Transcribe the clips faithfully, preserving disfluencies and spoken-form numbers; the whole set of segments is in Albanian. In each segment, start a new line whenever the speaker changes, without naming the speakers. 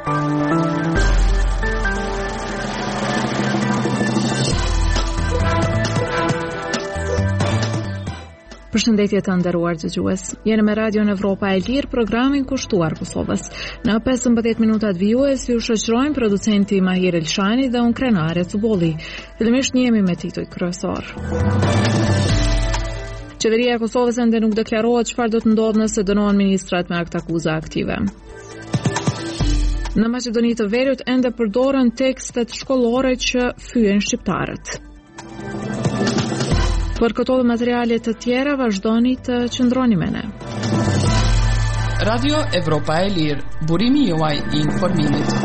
Përshëndetje të nderuar dëgjues. Jeni me Radion Evropa e Lirë, programin kushtuar Kosovës. Në pesëmbëdhjetë minutat vijues ju shoqërojmë producenti Mahir Elshani dhe unë Krenare Cubolli. Fillimisht njemi me tituj kryesor. Qeveria e Kosovës ende nuk deklarohet çfarë do të ndodhë nëse dënohen ministrat me akt akuza aktive. Në Maqedoni të Veriut ende përdoren tekstet shkollore që fyen shqiptarët. Për këto dhe materialet të tjera vazhdoni të qëndroni me ne.
Radio Evropa e Lirë, burimi juaj i informimit.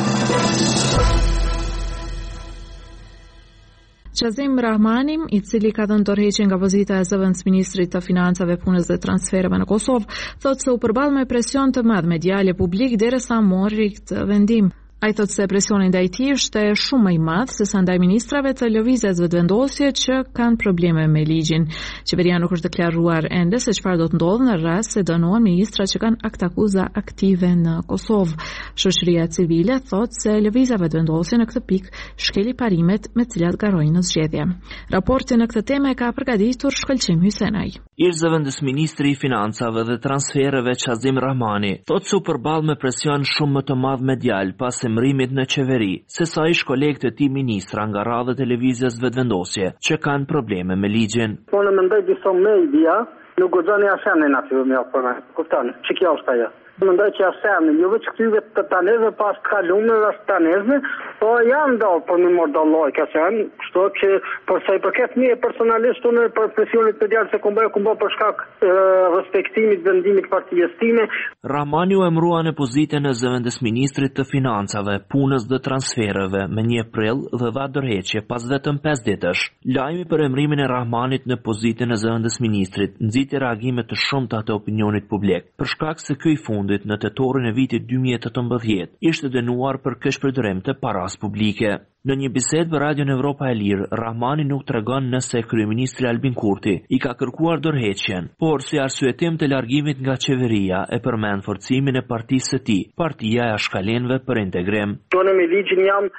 Qazim Rahmani, i cili ka dhënë dorëheqje nga pozita e zëvendës ministrit të financave, punës dhe transfereve në Kosovë, thotë se u përball me presion të madh medial e publik derisa mori këtë vendim. Ai thotë se presioni ndaj tij është shumë më i madh se sa ndaj ministrave të lëvizjes vetëvendosje që kanë probleme me ligjin. Qeveria nuk është deklaruar ende se çfarë do të ndodhë në rast se dënohen ministra që kanë akt akuza aktive në Kosovë. Shoqëria civile thotë se lëvizja vetëvendosje në këtë pikë shkeli parimet me të cilat garojnë në zgjedhje. Raportin në këtë temë ka përgatitur Shkëlqim Hysenaj.
Ish zëvendës ministri i financave dhe transfereve Qazim Rahmani thotë se u përball me presion shumë më të madh medial pas emërimit në qeveri, se sa ish kolegët e tij ministra nga radhë televizjes vetëvendosje që kanë probleme me ligjin.
Unë mendoj disa media nuk guxoni asnjë natyr më apo kupton. Çi kjo është ajo? Mendoj që asnjë, jo vetë këtyve të tanezve pas kalumeve as tanezve, po janë dallë për një mordalloj ka thënë, kështu që për sa i përket mie personalisht unë për presionit medial se kumbo kumbo për shkak e, respektimit vendimit partijës time.
Rahmani u emërua në pozitën e zëvendës ministrit të financave, punës dhe transfereve me një prill dhe dha dorëheqje pas vetëm pesë ditësh. Lajmi për emërimin e Rahmanit në pozitën e zëvendës ministrit nxiti reagime të shumta të opinionit publik, për shkak se ky i fundit në tetorin e vitit dy mijë e tetëmbëdhjetë ishte dënuar për këshpërdorim të paras publike. Në një bisedë për Radion Evropa e Lirë, Rahmani nuk tregon nëse kryeministri Albin Kurti i ka kërkuar dorëheqjen, por si arsyetim të largimit nga qeveria e përmend forcimin e partisë së tij, Partia e Ashkalenëve për Integrim.
Tonë me ligjin jam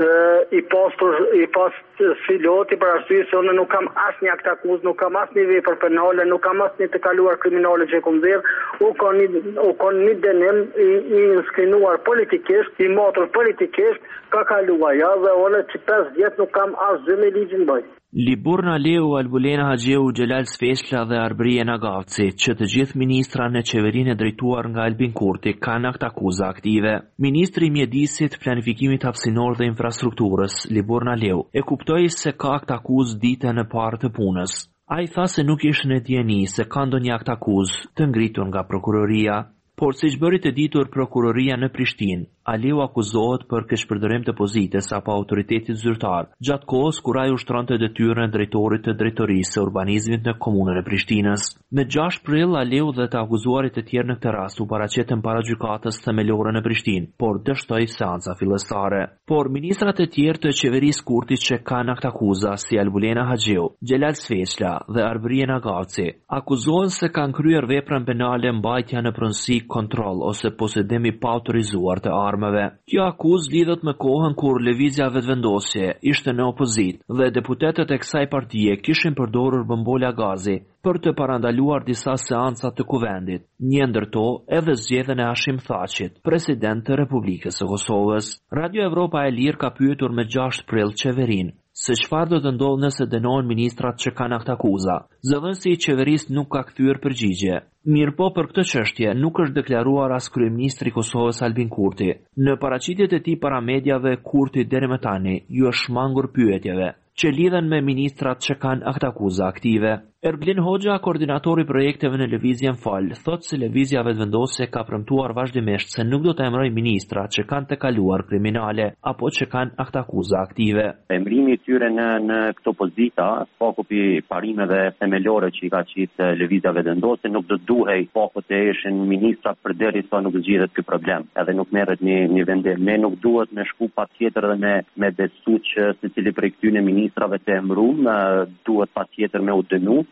i postur i post filoti për arsye se unë nuk kam asnjë akt akuz, nuk kam asnjë vepër penale, nuk kam asnjë të kaluar kriminale që kom dhënë, u kanë u kanë një dënim i, i skrinuar politikisht, i motor politikisht, ka kaluar ja dhe unë që pesë vjet nuk kam asgjë me ligjin bëj.
Liburna Leu, Albulena Haxheu, Xhelal Sfeshla dhe Arbria Nagavci, që të gjithë ministra në qeverinë e drejtuar nga Albin Kurti kanë akt akuza aktive. Ministri i Mjedisit, Planifikimit Hapësinor dhe Infrastrukturës, Liburna Leu, e kuptoi se ka akt akuz ditën e parë të punës. Ai tha se nuk ishte në dieni se ka ndonjë akt akuz të ngritur nga prokuroria, por siç bëri të ditur prokuroria në Prishtinë, Aliu akuzohet për këshpërdorim të pozitës apo autoritetit zyrtar, gjatë kohës kur ai ushtronte detyrën e drejtorit të drejtorisë së urbanizmit në komunën e Prishtinës. Në gjashtë prill, Aliu dhe të akuzuarit të tjerë në këtë rast u paraqitën para gjykatës themelore në Prishtinë, por dështoi seanca fillestare. Por ministrat e tjerë të qeverisë Kurti që kanë akt akuza, si Albulena Haxheu, Xhelal Sfeshla dhe Arbria Nagavci, akuzohen se kanë kryer veprën penale mbajtja në pronësi, kontroll ose posedim i paautorizuar të armëve. Kjo akuzë lidhet me kohën kur lëvizja vetëvendosje ishte në opozit dhe deputetët e kësaj partie kishin përdorur bombola gazi për të parandaluar disa seanca të kuvendit, një ndër to edhe zgjedhjen e Hashim Thaqit, president të Republikës së Kosovës. Radio Evropa e Lirë ka pyetur me gjashtë prill qeverinë se çfarë do të ndodhë nëse dënohen ministrat që kanë akt akuza. Zëvendësi i qeverisë nuk ka kthyer përgjigje. Mirëpo për këtë çështje nuk është deklaruar as kryeministri i Kosovës Albin Kurti. Në paraqitjet e tij para mediave, Kurti deri më tani ju është shmangur pyetjeve që lidhen me ministrat që kanë akt akuza aktive. Erblin Hoxha, koordinatori i projekteve në lëvizjen Fal, thotë se lëvizja vetëvendosje ka premtuar vazhdimisht se nuk do të emërojë ministra që kanë të kaluar kriminale apo që kanë akt akuza aktive.
Emërimi i tyre në në këto pozita, fokupi parimeve themelore që i ka qitë lëvizja vetëvendosje, nuk do duhej fokut të ishin ministra përderisa nuk zgjidhet ky problem. Edhe nuk merret një një vendim. Ne nuk duhet me shku patjetër dhe me me besu që secili prej këtyre ministrave të emëruar duhet patjetër me u dënu.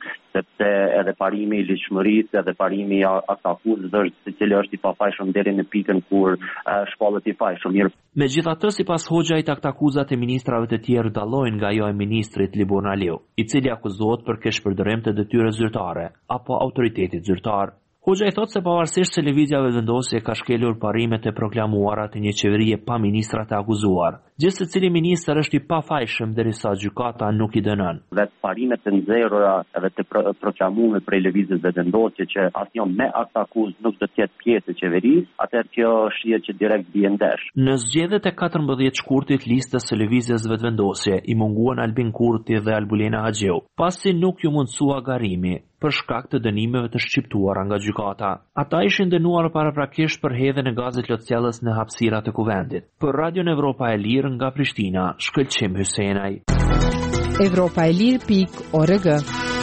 sepse edhe parimi i ligjshmërisë edhe parimi i aktakuzës është i cili është i pafajshëm deri në pikën kur uh, shpallet i fajshëm.
Megjithatë, sipas Hoxhait, aktakuzat e ministrave të tjerë dallojnë nga ajo e ministrit Libor Naliu, i cili akuzohet për keqpërdërim të detyrës zyrtare apo autoritetit zyrtar. Hoxha i thot se pavarësisht se lëvizjave vendosje ka shkelur parimet e proklamuara të një qeverie pa ministra të akuzuar, gjithë secili ministër është i pafajshëm derisa gjykata nuk i dënon.
Vetë parimet të nxjerrura edhe të pro proklamuara prej lëvizjes vendosje që asnjë me akt akuz nuk do të jetë pjesë e qeverisë, atëherë kjo shihet që direkt bie ndesh.
Në zgjedhjet e katërmbëdhjetë shkurtit listës së lëvizjes vendosje i munguan Albin Kurti dhe Albulena Haxhiu, pasi nuk ju mundsua garimi për shkak të dënimeve të shqiptuara nga gjykata. Ata ishin dënuar paraprakisht për hedhjen e gazit lotësjellës në hapësirat e kuvendit. Për Radion Evropa e Lirë nga Prishtina, Shkëlqim Hysenaj.
Evropa e Lirë pikë org.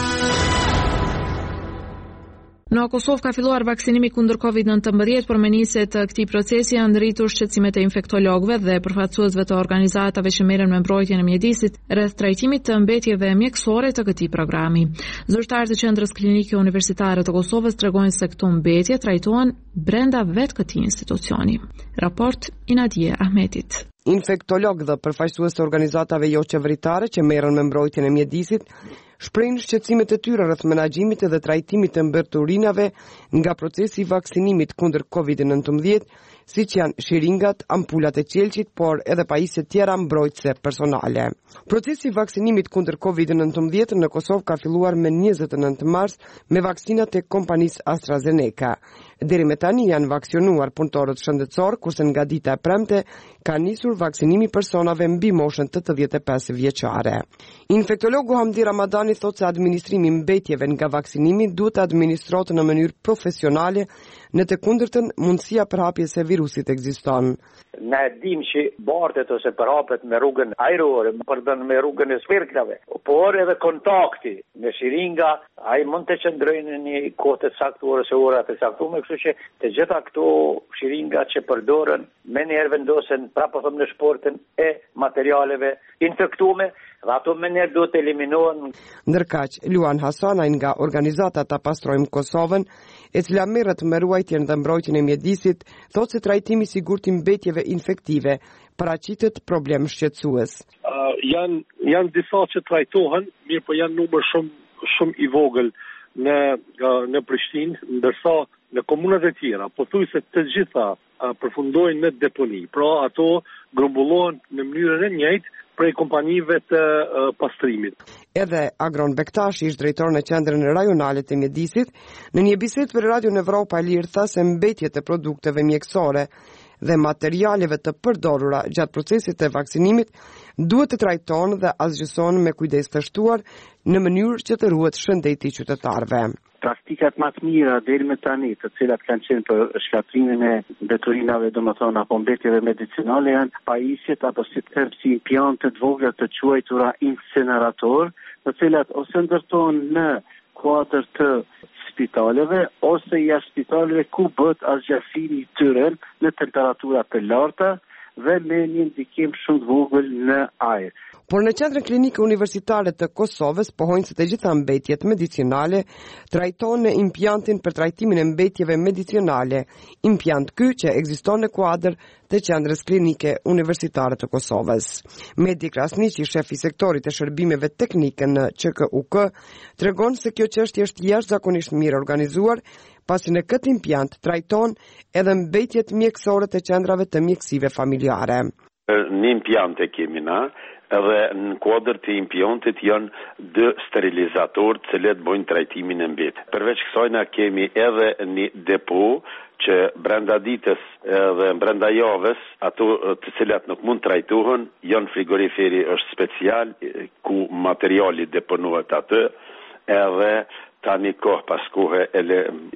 Në Kosovë ka filluar vaksinimi kundër kovid nëntëmbëdhjetë, por me nisje të këtij procesi janë ndritur shqetësimet e infektologëve dhe përfaqësuesve të organizatave që merren me mbrojtjen e mjedisit rreth trajtimit të mbetjeve mjekësore të këtij programi. Zyrtarët e Qendrës Klinike Universitare të Kosovës tregojnë se këto mbetje trajtohen brenda vetë këtij institucioni. Raport i Nadije Ahmetit.
Infektolog dhe përfaqësues të organizatave jo qeveritare që merren me mbrojtjen e mjedisit shprehin shqetësimet e tyre rreth menaxhimit dhe trajtimit të mbërturinave nga procesi i vaksinimit kundër kovid nëntëmbëdhjetë, siç janë shiringat, ampulat e qelçit, por edhe pajisjet tjera mbrojtëse personale. Procesi i vaksinimit kundër kovid nëntëmbëdhjetë në Kosovë ka filluar me njëzet e nëntë mars me vaksinat e kompanisë AstraZeneca. Deri me tani janë vaksinuar punëtorët shëndetësor, kurse nga dita e premte ka nisur vaksinimi personave mbi moshën tetëdhjetë e pesë vjeçare. Infektologu Hamdi Ramadani thotë se administrimi i mbetjeve nga vaksinimi duhet të administrohet në mënyrë profesionale, në të kundërtën mundësia për hapjes së virusit ekziston.
Ne dim që bartet ose përhapet me rrugën ajrore, përdon me rrugën e svirklave, por edhe kontakti me shiringa, ai mund të qëndrojnë në një kohë të caktuar ose ora të caktuara, kështu që të gjitha këto shiringa që përdoren me njerë vendosen prapë thëm në shportën e materialeve infektume, dhe ato me njerë duhet të eliminohen.
Ndërkaq, Luan Hasanaj nga organizata Ta Pastrojmë Kosovën, e cila merret me ruajtjen dhe mbrojtjen e mjedisit, thotë se trajtimi i sigurt i mbetjeve infektive paraqitet problem shqetësues.
Uh, janë janë disa që trajtohen, mirë po janë numër shumë shumë i vogël në uh, në Prishtinë, ndërsa në komunat e tjera pothuajse të gjitha uh, përfundojnë në deponi. Pra ato grumbullohen në mënyrën e njëjtë prej kompanive të uh, pastrimit.
Edhe Agron Bektashi, ish drejtor në qendrën rajonale të mjedisit, në një bisedë për Radio Evropa e Lirë tha se mbetjet e produkteve mjekësore dhe materialeve të përdorura gjatë procesit të vaksinimit duhet të trajtohen dhe asgjësohen me kujdes të shtuar në mënyrë që të ruhet shëndeti i qytetarëve.
Praktikat më të mira deri më tani, të cilat kanë qenë për shkatrimin e deturinave, domethënë apo mbetjeve medicinale, janë pajisjet apo si të them si implante të vogla të quajtura incinerator, të cilat ose ndërtohen në kuadër të spitaleve ose jashtë spitaleve ku bëhet asgjësimi i tyre në temperatura të larta dhe me një ndikim shumë të vogël në ajër.
Por në Qendrën Klinike Universitare të Kosovës pohojnë se të gjitha mbetjet medicinale trajtohen në impjantin për trajtimin e mbetjeve medicinale, impjant ky që ekziston në kuadër të Qendrës Klinike Universitare të Kosovës. Medi Krasniqi, shef i sektorit të shërbimeve teknike në Q K U K, tregon se kjo çështje është jashtëzakonisht mirë organizuar, pasi në këtë impjant trajton edhe mbetjet mjekësore të qendrave të mjekësive familjare.
Në impjant e kemi na, edhe në kuadër të impjantit janë dy sterilizator të cilët bojnë trajtimin e mbetjeve. Përveç kësaj na kemi edhe një depo që brenda ditës edhe brenda javës, ato të cilat nuk mund trajtohen, janë frigoriferi është special ku materiali deponohet atë, edhe tani kohë pas kohë edhe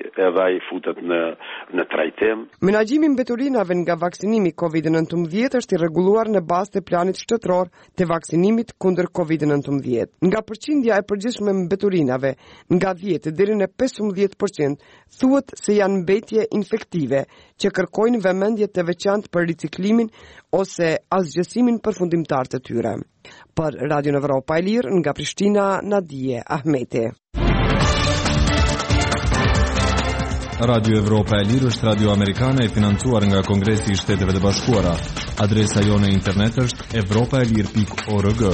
ai futet në në trajtim.
Menaxhimi i mbeturinave nga vaksinimi kovid nëntëmbëdhjetë është i rregulluar në bazë të planit shtetëror të vaksinimit kundër kovid nëntëmbëdhjetë. Nga përqindja e përgjithshme e mbeturinave, nga dhjetë deri në pesëmbëdhjetë përqind, thuhet se janë mbetje infektive që kërkojnë vëmendje të veçantë për riciklimin ose asgjësimin përfundimtar të tyre. Për Radio Evropa e Lirë nga Prishtina, Nadije Ahmeti.
Radio Evropa e Lirë është radio amerikane e financuar nga Kongresi i Shteteve të Bashkuara. Adresa jone internet është evropaelir pikë org.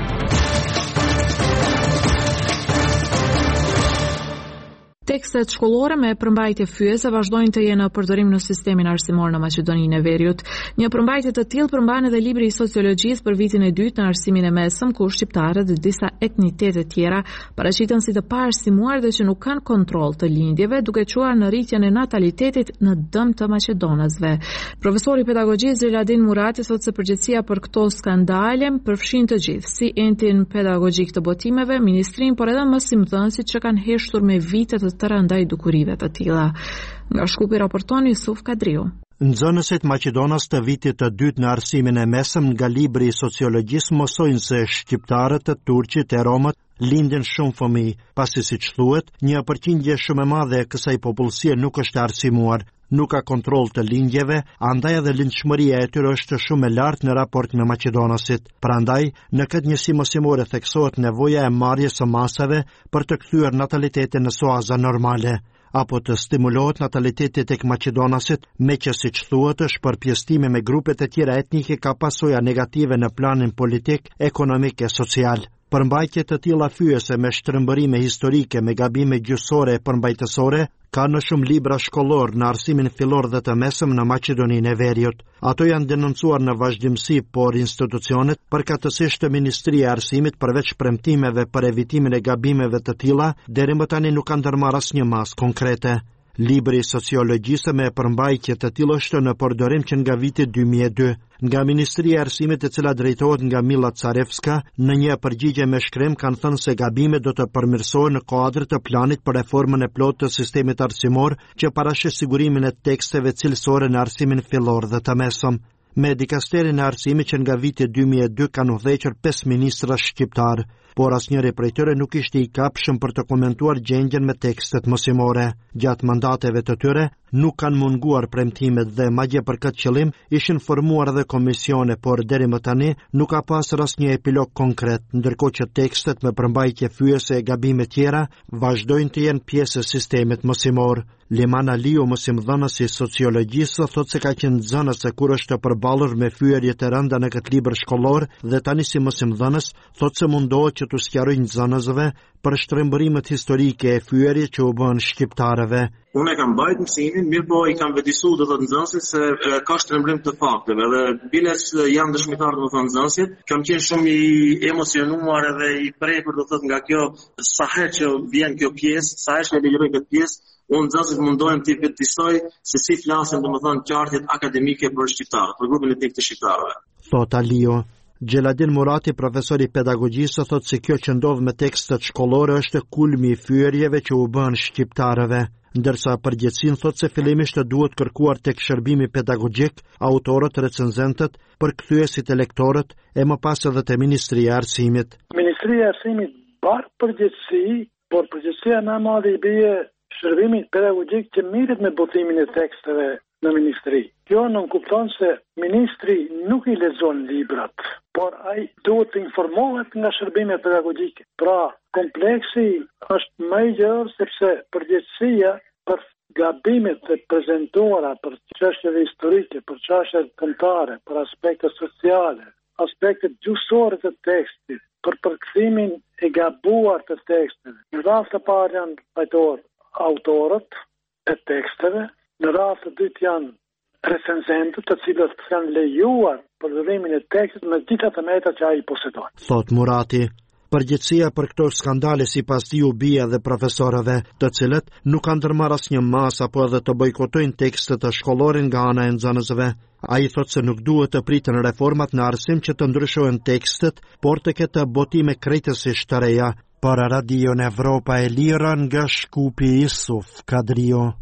Tekstet shkollore me përmbajtje fyese vazhdojnë të jenë në përdorim në sistemin arsimor në Maqedoninë e Veriut. Një përmbajtje të tillë përmban edhe libri i sociologjisë për vitin e dytë në arsimin e mesëm, ku shqiptarët dhe disa etnitete tjera paraqiten si të paarsimuar dhe që nuk kanë kontroll të lindjeve, duke quar në rritjen e natalitetit në dëm të maqedonësve. Profesori pedagogjisë Xheladin Murati thotë se përgjegjësia për këto skandale përfshin të gjithë, si entin pedagogjik të botimeve, ministrinë, por edhe mësimdhënësit që kanë heshtur me vite të të rëndaj dukurive të tilla. Nga Shkupi raporton Yusuf Kadriu.
Nxënësit Maqedonas të vitit të dytë në arsimin e mesëm nga libri i sociologjisë mosojnë se shqiptarët, të turqit e romët lindin shumë fëmijë, pasi siç thuhet, një përqindje shumë e madhe e kësaj popullsie nuk është arsimuar, nuk ka kontroll të lindjeve, andaj edhe lindshmëria e tyre është shumë e lartë në raport me maqedonasit. Prandaj, në këtë njësi mësimore theksohet nevoja e marrjes së masave për të kthyer natalitetin në soaza normale, apo të stimulohet nataliteti tek maqedonasit, me që siç thuhet është përpjesëtimi me grupet e tjera etnike ka pasoja negative në planin politik, ekonomik e social. Përmbajtje të tilla fyese me shtrëmbërime historike, me gabime gjysore e përmbajtësore, ka në shumë libra shkollor në arsimin fillor dhe të mesëm në Maqedoninë e Veriut. Ato janë denoncuar në vazhdimsi, por institucionet, përkatësisht Ministria e Arsimit, përveç premtimeve për evitimin e gabimeve të tilla, deri më tani nuk kanë ndërmarrë asnjë masë konkrete. Libri i sociologjisë me përmbajtje të tillë është në përdorim që nga viti dy mijë e dy. Nga Ministria e Arsimit, e cila drejtohet nga Milla Carevska, në një përgjigje me shkrim kanë thënë se gabimet do të përmirësohen në kuadër të planit për reformën e plotë të sistemit arsimor, që parashë sigurimin e teksteve cilësore në arsimin fillor dhe të mesëm. Me dikasterin e arsimit që nga viti dy mijë e dy kanë udhëhequr pesë ministra shqiptar, por asnjëri prej tyre nuk ishte i kapshëm për të komentuar gjendjen me tekstet mësimore. Gjatë mandateve të tyre nuk kanë munguar premtimet dhe madje për këtë qëllim ishin formuar edhe komisione, por deri më tani nuk ka pasur asnjë epilog konkret, ndërkohë që tekstet me përmbajtje fyese e gabime tjera vazhdojnë të jenë pjesë e sistemit mësimor. Liman Aliu, mësimdhënës i sociologjisë, thotë se ka qenë nxënës e kur është përballur me fyerje të rënda në këtë libër shkollor dhe tani si mësimdhënës thotë se mundohet që t'u sqarojë nxënësve për shtrembërimet historike e fyerje që u bën shqiptarëve.
Unë e kam bajt mësimin, mirë po i kam vedisu dhe të nxënësit se e, ka shtrembrim të fakteve dhe biles janë dëshmitar të më thënë nxënësit, kam qenë shumë i emocionuar edhe i prekur do thot nga kjo saher që vjen kjo pjesë, saher që e lejoj këtë pjesë. Unë nxënësit mundohem të vërtetësoj se si flasin domethënë qartjet akademike për shqiptarët, për grupin etnik të shqiptarëve.
Thot Alio. Xheladin Murati, profesor i pedagogjisë, thotë se kjo që ndodh me tekstet shkollore është kulmi i fyerjeve që u bën shqiptarëve, ndërsa përgjithësinë thotë se fillimisht duhet kërkuar tek shërbimi pedagogjik, autorët, recenzentët, përkthyesit e lektorët e më pas edhe te Ministria e Arsimit.
Ministria e Arsimit bar përgjithësi, por përgjithësia më e madhe i bie shërbimit pedagogjik që mirët me botimin e teksteve në ministri. Kjo nuk kupton se ministri nuk i lexon librat, por ai duhet të informohet nga shërbimet pedagogjike. Pra, kompleksi është më i gjerë sepse përgjegjësia për gabimet e prezantuara për çështjet historike, për çështjet kombëtare, për aspekte sociale, aspektet gjysore të tekstit, për përkthimin e gabuar të teksteve. Në rast të parë janë autorët, autorët e teksteve, në rast të dytë janë recenzentët, të cilët kanë lejuar përdorimin e tekstit me gjitha të meta që ai posedon.
Thot Murati. Përgjithësia për këto skandale sipas tij u bie dhe profesorëve, të cilët nuk kanë ndërmarrë asnjë masë apo edhe të bojkotojnë tekstet të shkollorin nga ana e nxënësve. Ai thotë se nuk duhet të priten reformat në arsim që të ndryshohen tekstet, por të ketë botime krejtësisht të reja. Për Radio Evropa e Lirë nga Shkupi, Yusuf Kadrio.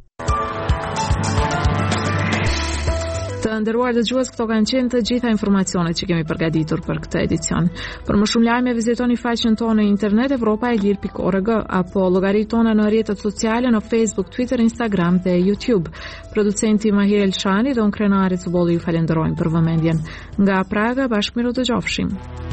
Të nderuar dëgjues, këto kanë qenë të gjitha informacionet që kemi përgatitur për këtë edicion. Për më shumë lajme vizitoni faqen tonë në internet evropaelir pikë org apo llogaritë tona në rrjetet sociale në Facebook, Twitter, Instagram dhe YouTube. Producenti Mahir Elshani dhe unë krenari Cubolli ju falenderojmë për vëmendjen. Nga Praga, bashkë miru dëgjofshim.